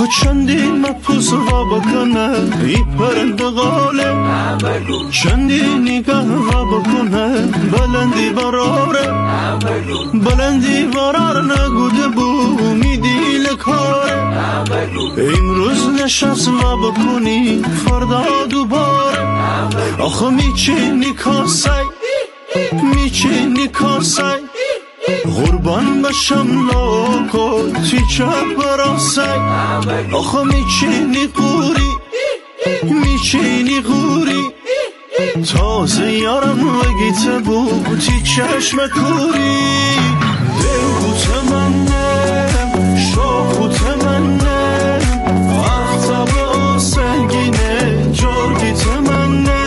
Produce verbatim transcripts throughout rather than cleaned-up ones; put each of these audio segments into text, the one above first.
آخه چندی مپوس و بکنه ای پرنده غاله، چندی نگاه و بکنه بلندی براره، بلندی برار نگوده بو میدیل کاره، امروز نشست و بکنی فردا دوباره، آخه میچینی کاسه میچینی کاسه قربان بشم لاکو تی چپ براسه، آخه میچینی قوری میچینی قوری تازه یارم وگیته بود تی چشم کوری، دلگوت منم شاخوت منم اختاب آسنگینه جارگیت منم.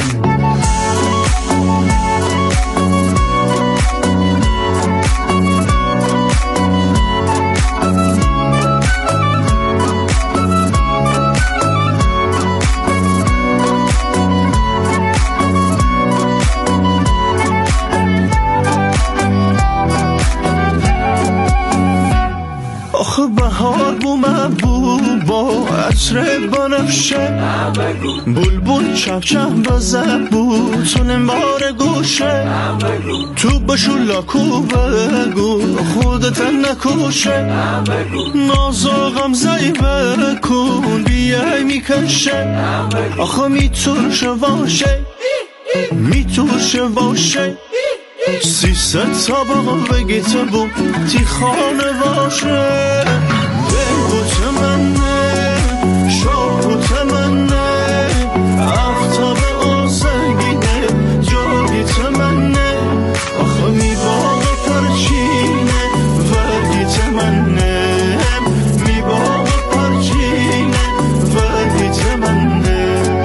بهار بو محبوب با عطر بنفشه، بلبل چپ چپ بزه بود تو نمار گوشه، تو بشو لاکو بگو خودت نکوشه، نازا غمزه بکن بیای میکشه، آخه میتورشه واشه میتورشه واشه سیست طبق بگیته بود تی خانه باشه، دلگوت منه شاکوت منه افتاب آزگینه جاگیت منه، آخه میباغ پرچینه وگیت منه، میباغ پرچینه وگیت منه.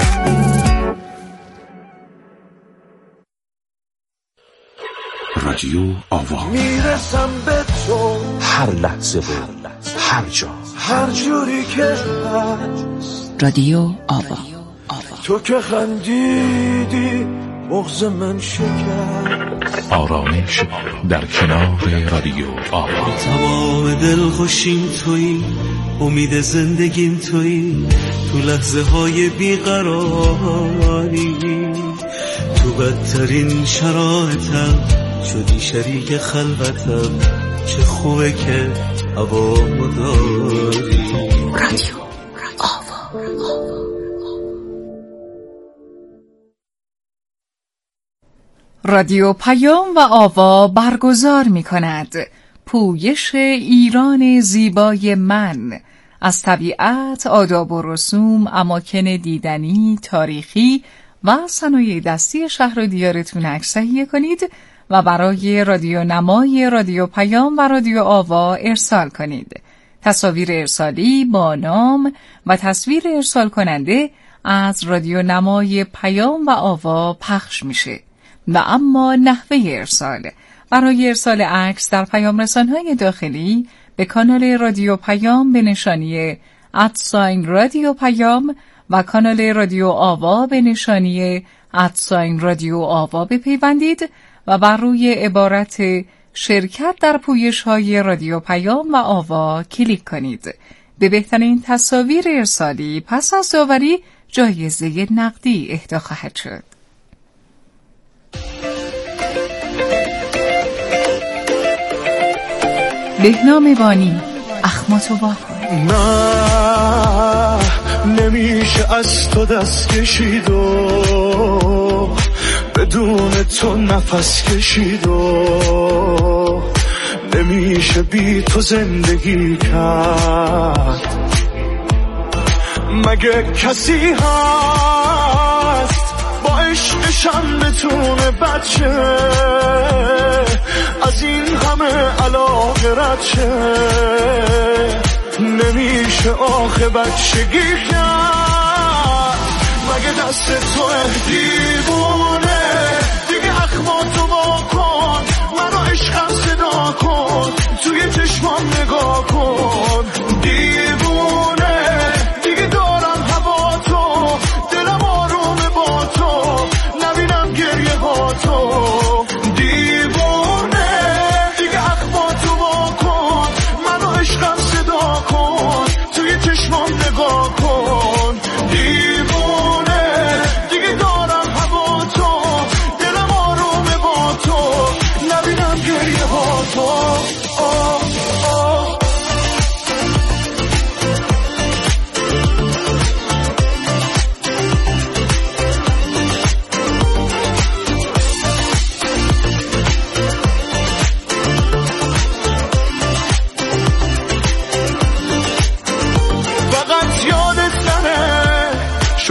رادیو آوا میرسم به تو هر لحظه و هر جا هر جوری که هست. رادیو آوا تو که خندیدی مغز من شکر، آرامش در کنار رادیو آوا. تمام دل خوشیم تویی، امید زندگیم تویی، تو لحظه های بیقراری، تو بدترین شرایطم شدی شریک خلوتم، چه خوبه که هوامو داری. رادیو آوا. رادیو پیام و آوا برگزار می کند پویش ایران زیبای من، از طبیعت، آداب و رسوم، اماکن دیدنی، تاریخی و صنایع دستی شهر و دیارتون عکس تهیه کنید و برای رادیو نمای رادیو پیام و رادیو آوا ارسال کنید. تصاویر ارسالی با نام و تصویر ارسال کننده از رادیو نمای پیام و آوا پخش میشه. و اما نحوه ارسال: برای ارسال عکس در پیام رسانهای داخلی به کانال رادیو پیام به نشانی ادساین رادیو پیام و کانال رادیو آوا به نشانی ادساین رادیو آوا بپیوندید و بر روی عبارت شرکت در پویش‌های رادیو پیام و آوا کلیک کنید. به بهترین تصاویر ارسالی پس از داوری جایزه نقدی اهدا خواهد شد. بهنام بانی، اخماتو واکن. نه نمیشه از تو دست کشید و بدون تو نفس کشید و نمیشه بی تو زندگی کرد. مگه کسی هست با عشقشم بتونه بچه از این همه علاقه رد شه؟ نمیشه آخه بچگی کرد. مگه دست تو دیوونه دیگه اخماتو واکن، منو عشقم صدا کن، توی چشمام نگاه کن. دیوونه دیگه دارم هوا تو، دلم آرومه با تو، نبینم گریه ها تو. دیوونه دیگه اخماتو واکن، منو عشقم صدا کن، توی چشمام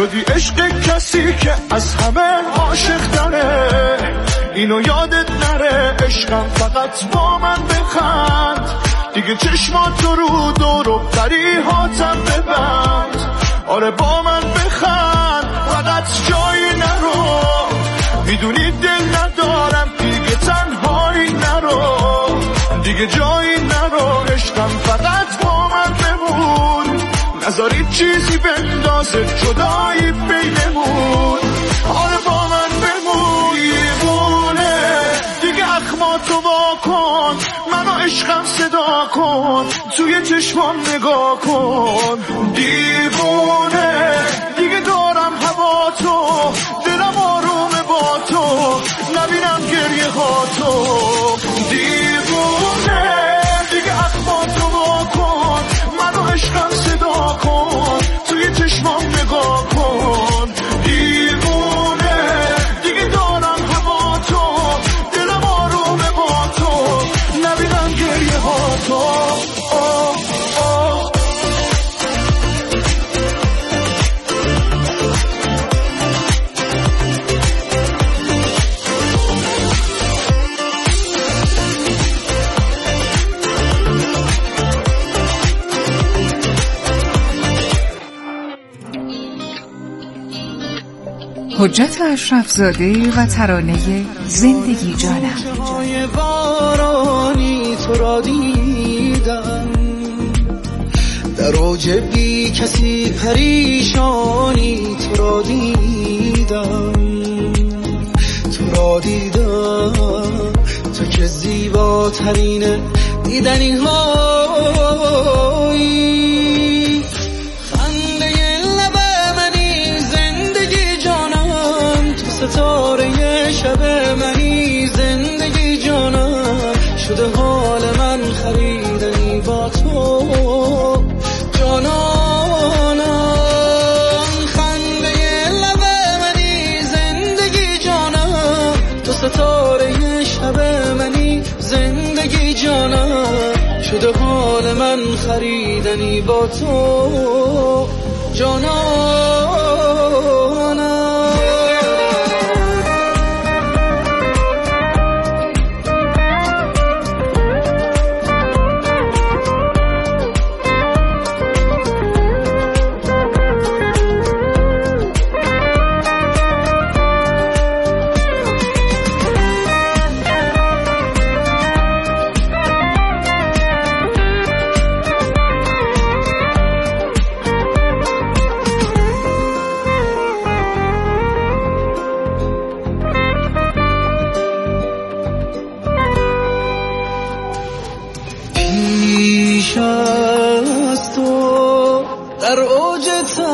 شدی عشق کسی که از همه عاشق داره، اینو یادت نره عشقم فقط با من بخند، دیگه چشماتو رو دور و قریحاتم ببند، آره با من بخند فقط جایی نرو، میدونی دل ندارم دیگه تنهایی نرو، دیگه جایی نرو عشقم فقط با من بمون، نذاری چیزی بندازه جدایی بینمون، آره با من بمون دیوونه، دیگه اخماتو وا کن، منو عشقم صدا کن، توی چشمام نگاه کن، دیوونه دیگه دارم هوا تو، دلم آرومه با تو، نبینم گریه ها تو، دیوونه دیگه اخماتو وا کن، منو عشقم صدا کن، توی چشمام نگاه کن، دیوونه دیگه دارم هوا تو، دلم آرومه با تو، نبینم گریه ها تو. آه آه حجت اشرفزاده و ترانه زندگی جانم. جای بارانی تو را دیدم، در اوج بی کسی پریشانی تو را دیدم، تو را دیدم، تو که زیباترین دیدنی هایی، خنده لب منی زندگی جانم، تو ستاره شب منی زندگی جانم، شده حال من خریدنی با تو جانانم، خنده لب منی زندگی جانم، تو ستاره شب منی زندگی جانم، شده حال من خریدنی با تو جانانم. در اوج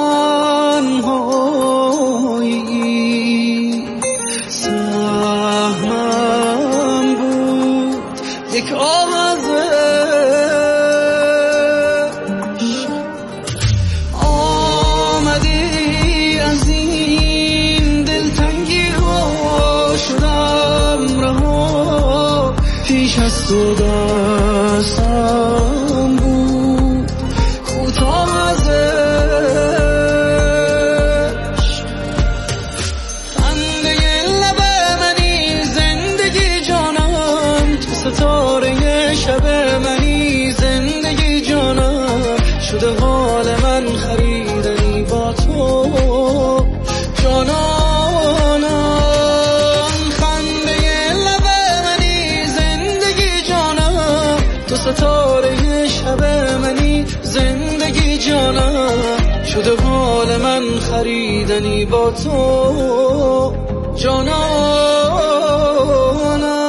تنهایی سهمم بود یک آوازش، آمدی از این دلتنگی ها شدم رها، پیش از تو دستم بود کوتاه شده حال من خریدنی با تو جانانم، خنده لب منی زندگی جانم، تو ستاره شب منی زندگی جانم، شده حال من خریدنی با تو جانانم.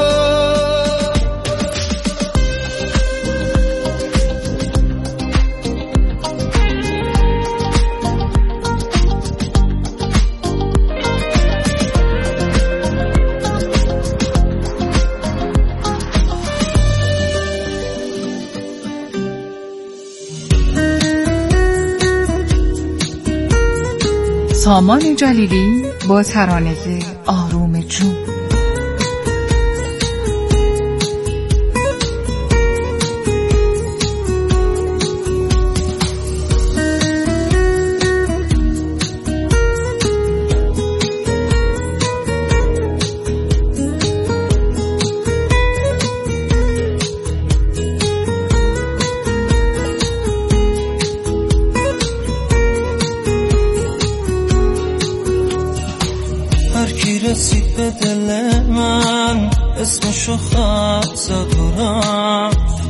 سامان جلیلی با ترانه آروم جون. به دل من اسمشو خط زد و رفت.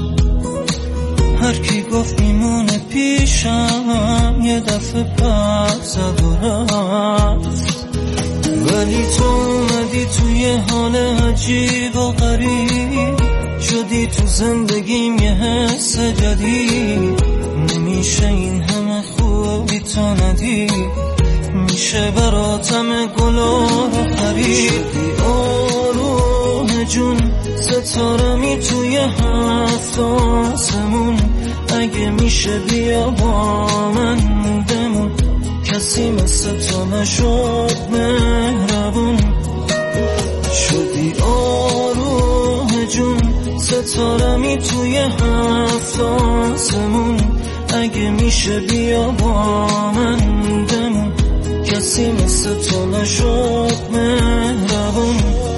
هر کی گفت میمونه پیشم یه دفعه پر زد و رفت. ولی تو اومدی توی حال عجیب و غریب، شدی تو زندگیم یه حس جدید. نمیشه این همه خوبی تو ندید، میشه براتم گلا رو خرید. شدی آروم جون ستارمی توی هفت آسمون، اگه میشه بیا با من بمون. کسی مثل تو نشد مهربون. شدی آروم جون ستارمی توی هفت آسمون، اگه میشه بیا با من بمون. کسی مثل تو نشد مهربون.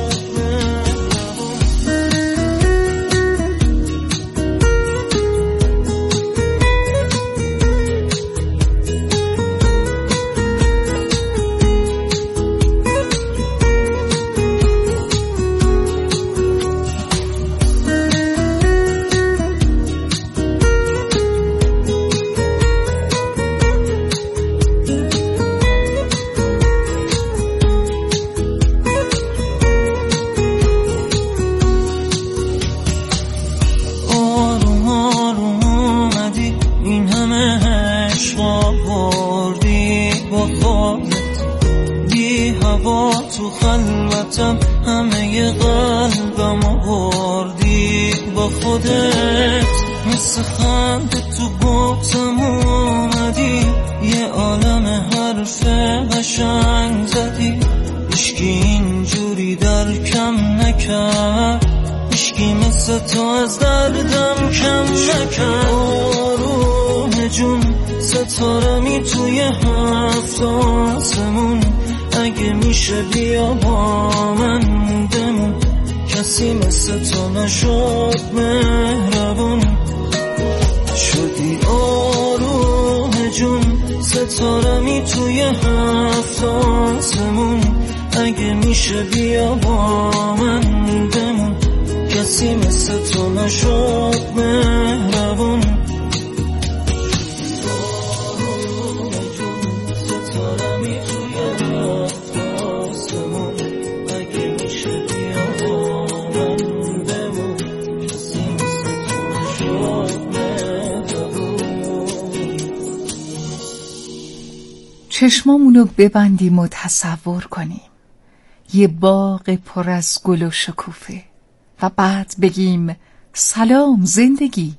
تو خلوتم همه قلبم آوردی با خودت. مثل خنده تو بغضم اومدی، یه عالم حرف قشنگ زدی. هیچکی اینجوری درکم نکرد، هیچکی مثل تو از دردم کم نکرد. آروم جون ستارمی توی هفت آسمون، اگه میشه بیا با من بمون. کسی مثل تو نشد مهربون. شدی آروم جون ستارمی توی هفت آسمون، اگه میشه بیا با من بمون. کسی مثل تو نشد مهربون. چشمامونو ببندیم و تصور کنیم یه باغ پر از گل و شکوفه و بعد بگیم سلام زندگی.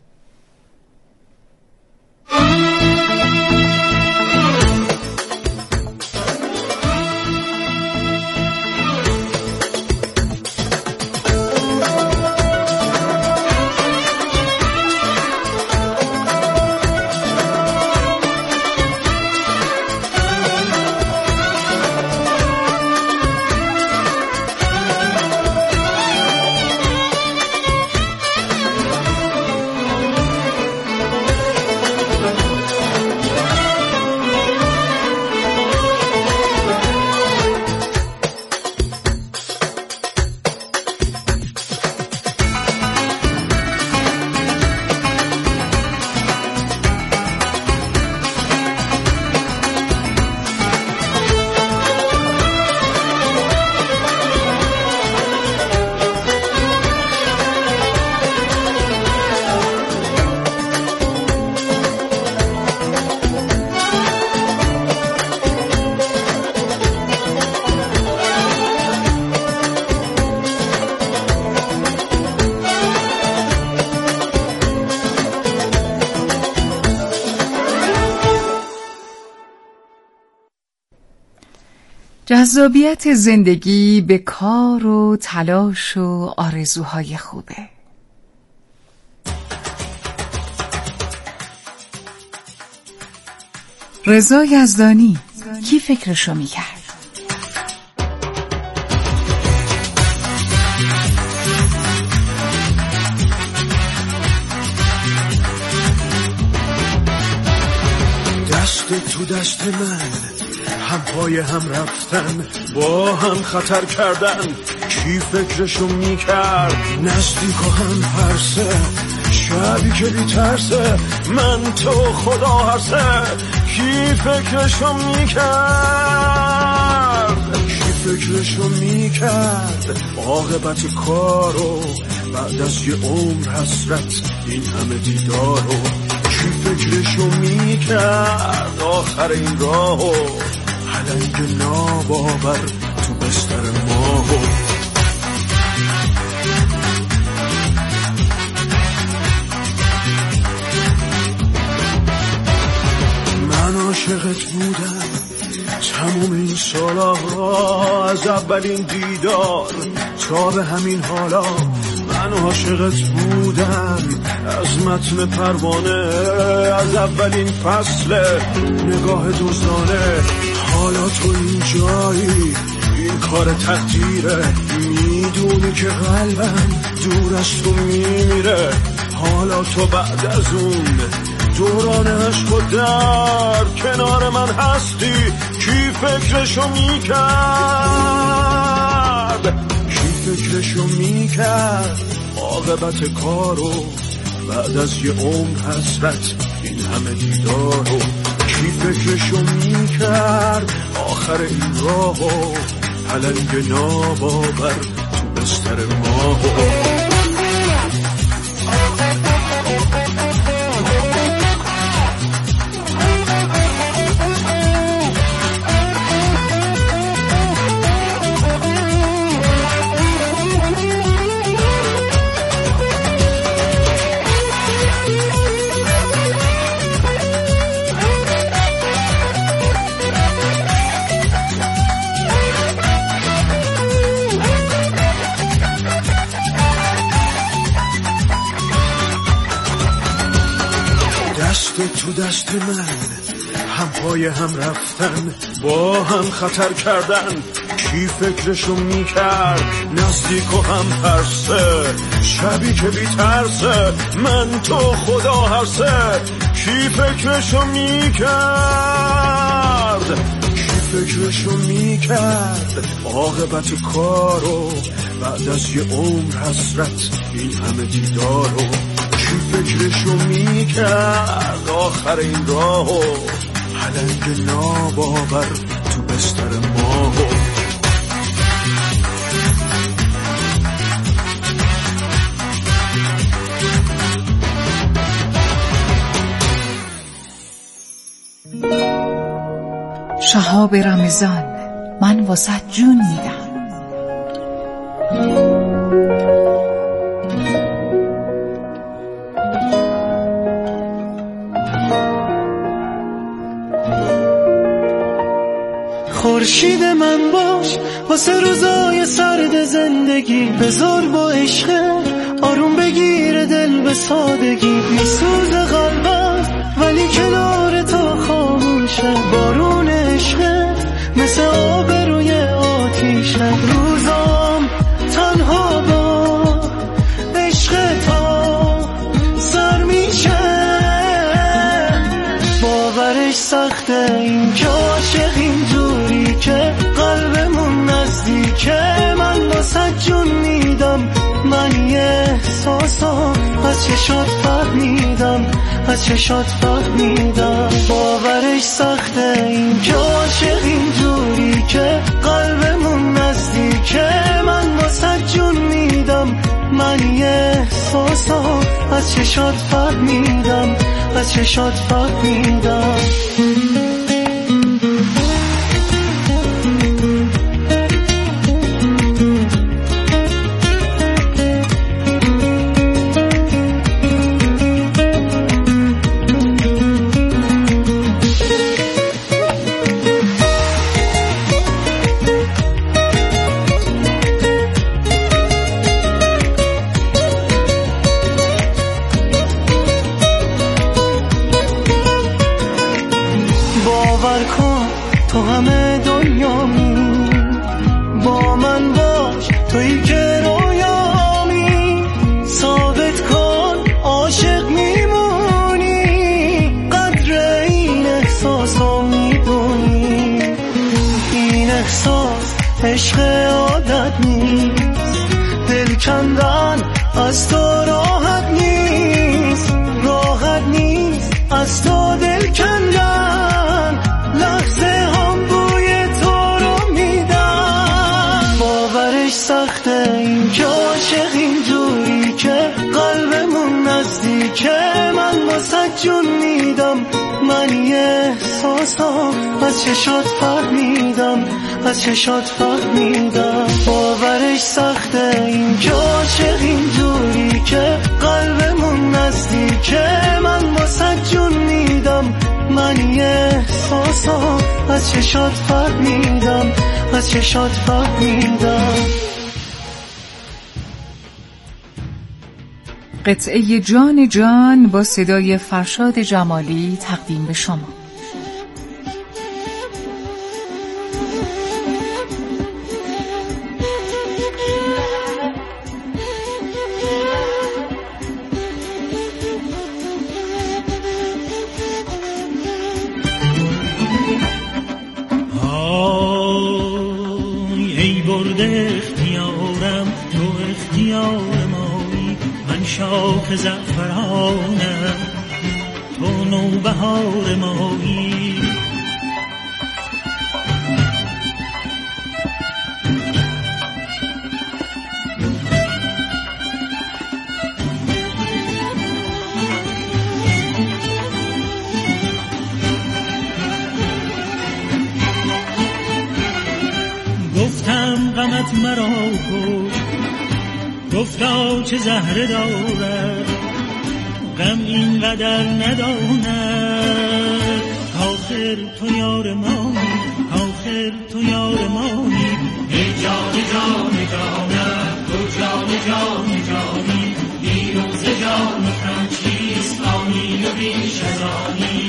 جذابیت زندگی به کار و تلاش و آرزوهای خوبه. رضا یزدانی کی فکرشو میکرد؟ دشت تو دشت من هم پای هم رفتن، با هم خطر کردن. کی فکرشو میکرد نزدیک و هم پرسه، شبی که بی ترسه من تو خدا هرسه. کی فکرشو میکرد، کی فکرشو میکرد عاقبت کارو بعد از یه عمر حسرت این همه دیدارو. کی فکرشو میکرد آخر این راهو پلنگ ناباور تو بستر ماهو. من عاشقت بودم تموم این سالا، از اولین دیدار تا به همین حالا. من عاشقت بودم از متن پروانه، از اولین فصل نگاه دزدانه. حالا تو این جایی این کار تقدیره، میدونی که قلبم دور از تو میمیره. حالا تو بعد از اون دوران عشق و در کنار من هستی. کی فکرشو میکرد، کی فکرشو میکرد عاقبت کارو بعد از یه عمر حسرت این همه دیدارو. کی فکرشو میکرد آخر این راهو پلنگ ناباور تو بستر ماهو. تو دست من هم پای هم رفتن، با هم خطر کردن. کی فکرشو میکرد نزدیک و هم پرسه، شبی که بی ترسه من تو خدا هرسه. کی فکرشو میکرد، کی فکرشو میکرد عاقبت کارو بعد از یه عمر حسرت این همه دیدارو. کی فکرشو میکرد آخر این راهو پلنگ ناباور تو بستر ماهو. شهاب رمضان، من واسه جون میدم. خورشید من باش واسه روزای سرد زندگی، بذار با عشق آروم بگیره دل به سادگی. میسوز قلبم ولی کنار تو خاموشه، بارون عشق مثل آب روی آتیشه. روزام تنها با عشق تا سر میشه، باورش سخته این که عاشق اینجوری که قلبمون نزدیکه. من واسه جون میدم، من یه احساسم از چشات فهمیدم، از چشات فهمیدم. باورش سخته این که عاشق اینجوری که قلبمون نزدیکه. من واسه جون میدم، من یه احساسم از چشات فهمیدم، از چشات فهمیدم. باور کن تو همه دنیامی، با من باش تویی که رویامی. ثابت کن عاشق میمونی، قدر این احساسو میدونی. عشق عادت نیست، دل کندن از تو راحت نیست، راحت نیست از تو دل کندن، لحظه هم بوی تو رو میدن. باورش سخته این که عاشق اینجوری که قلبمون نزدیکه، من واسه جون میدم، من یه احساسم از چشات فهمیدم، از چشات فهمیدم. باورش سخته این که عاشق اینجوری که قلبمون نزدیکه، من واسه جون میدم، من یه احساسم از چشات فهمیدم، از چشات فهمیدم. قطعه جان جان با صدای فرشاد جمالی تقدیم به شما. آی ای برده اختیارم، تو اختیار مایی، من شاخ زعفرانم، تو نوبهار مایی. گفتم غمت مرا کش، گفتا چه زهره دارد، غم اینقدر نداند. آخر تو یار مایی، آخر تو یار مایی، ای جان جان جانم، تو جان جان جانی، بیرون ز جان تن چیست آنی و بیش از آنی.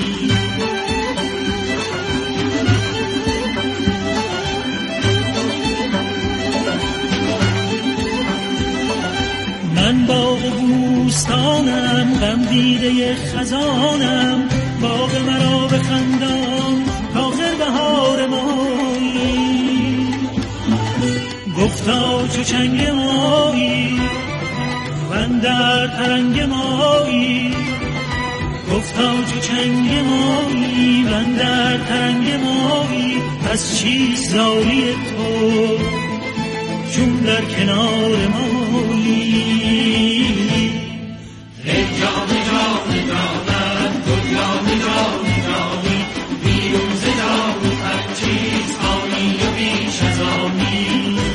من باغ بوستانم، غم دیده خزانم، باغ مرا بخندان آخر بهار مایی. گفتا چو چنگ مایی من در ترنگ مایی، گفتا چو چنگ مایی من در ترنگ مایی. پس چیست زاری تو چون در کنار مایی. ای جان جان جانم، تو جان جان جانی، بیرون ز جان هر چیز آنی و بیش از آنی.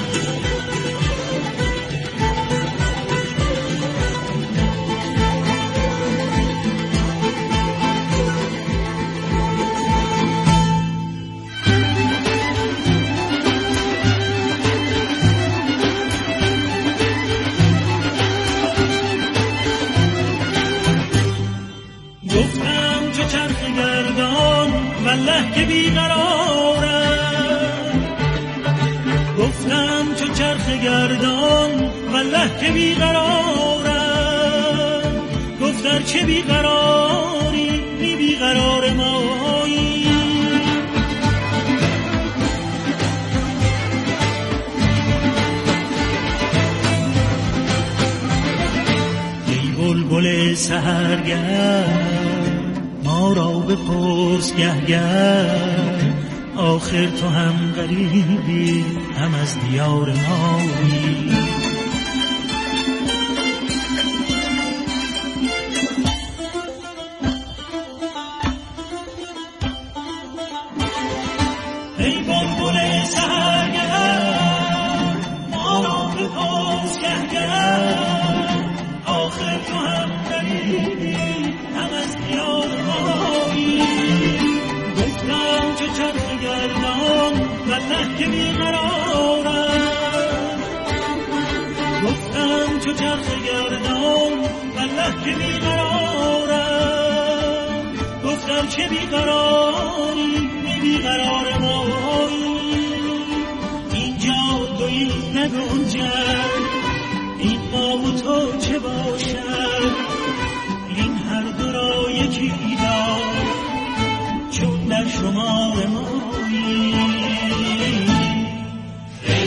والله که بیقرارم، گفتم چو چرخ گردان والله که بیقرارم. گفتر چه بیقراری بی بیقرار مایی. ای بلبل سحرگرد ما را بپرس گه گه، آخر تو هم غریبی هم از دیار مایی. ای بلبل سحرگرد ما را بپرس گه گه، آخر تو هم غریبی هم از دیار مایی. گفتم چه چرخ گردان والله که بیقرارم، گفتم چه چرخ گردان والله که بیقرارم. گفتم چه بیقراری بی بیقرار مایی. اینجا دویی نگنجد، این ما و تو چه باشد، این هر دو را یکی دار چون در شمار مایی. ای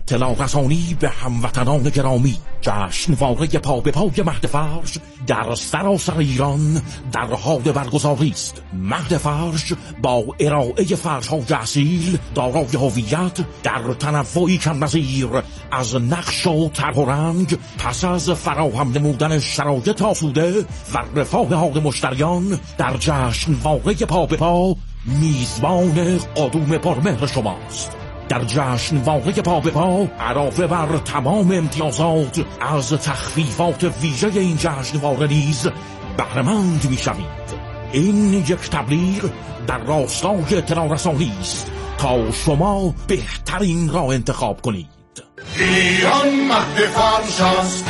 اطلاع رسانی به هموطنان گرامی. جشن واقعی پا به پای مهد فرش در سراسر ایران در حال برگزاری است. مهد فرش با ارائه فرش‌های اصیل دارای هویت در تنوعی کم‌نظیر از نقش و طرح و رنگ، پس از فراهم نمودن شرایط آسوده و رفاه حال مشتریان در جشن واقعی پا به پا میزبان قدوم پرمهر شماست. در جشن واقعی پا به پا علاوه بر تمام امتیازات از تخفیفات ویژه این جشنواره نیز بهره‌مند می‌شوید. این یک تبلیغ در راستای اطلاع رسانی است تا شما بهترین را انتخاب کنید. ایران مهد فرش است.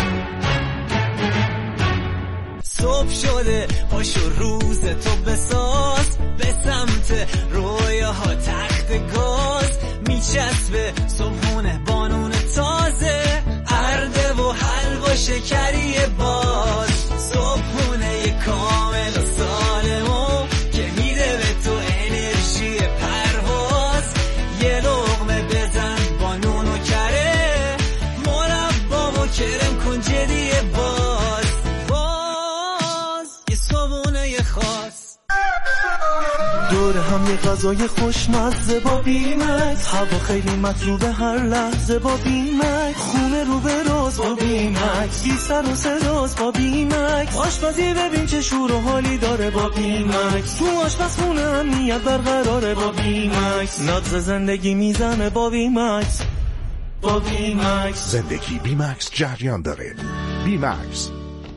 صبح شده پاشو روز تو بساز، به سمت رویاها تخت گاز میچسبه صبحونه بانون تازه، ارده و حلوا شکری باز، صبحونه کامل و سالمو که میده به تو انرژی پرواز. یه لقمه بزن با نون و کره، مربا و کرم کن جدی باز، باز یه صبحونه خاص. دور هم یه غذای خوشمزه با بیمکس، هوا خیلی مطلوبه هر لحظه با بیمکس، خونه رو به راز با بیمکس، بی سر و صداست با بیمکس، آشپزی ببین چه شور و حالی داره با بیمکس، تو آشپزخونه امنیت برقراره با بیمکس، نبض زندگی میزنه با بیمکس، با بیمکس. زندگی بیمکس جریان داره. بیمکس.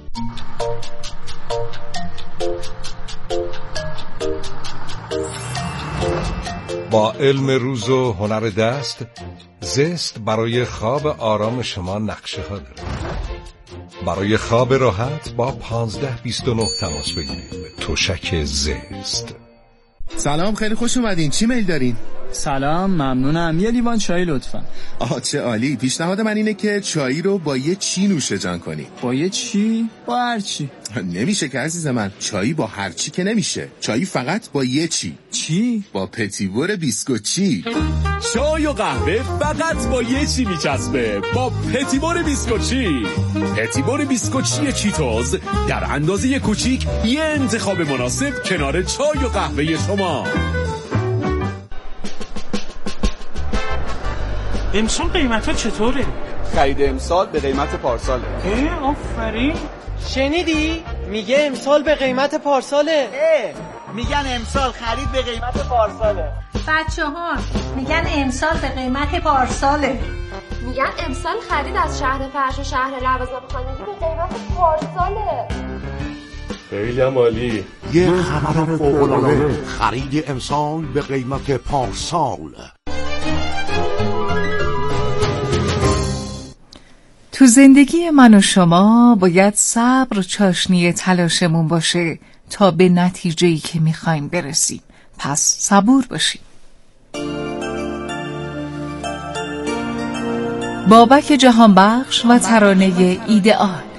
با علم روز و هنر دست، زست برای خواب آرام شما نقشه ها داره. برای خواب راحت با پانزده بیست و نه تماس بگیرید. تشک زست. سلام، خیلی خوش اومدین. چی میل دارین؟ سلام، ممنونم. یه لیوان چای لطفا. آه چه عالی. پیشنهاد من اینه که چایی رو با یه چی نوشه جان کنی. با یه چی؟ با هر چی. نمیشه که عزیز من، چایی با هر چی که نمیشه. چایی فقط با یه چی. چی؟ با پتیور بیسکوچی. چای و قهوه فقط با یه چی میچسبه، با پتیور بیسکوچی. پتیور بیسکوچی چیتوز در اندازه کوچیک، یه انتخاب مناسب کنار چای و قهوه شما. امسال قیمت ها چطوره؟ خرید امسال به قیمت پارساله. اه آفرین. شنیدی؟ میگه امسال به قیمت پارساله. اه میگن امسال خرید به قیمت پارساله. بچه ها میگن امسال به قیمت پارساله. میگن امسال خرید از شهر فرش و شهر لوازم خانگی به قیمت پارساله. خیلی هم عالی. یه خبر فوق‌العاده، خرید امسال به قیمت پارسال. تو زندگی من و شما باید صبر چاشنی تلاشمون باشه تا به نتیجه‌ای که میخوایم برسیم. پس صبور باشیم. بابک جهانبخش و ترانه ایدئال.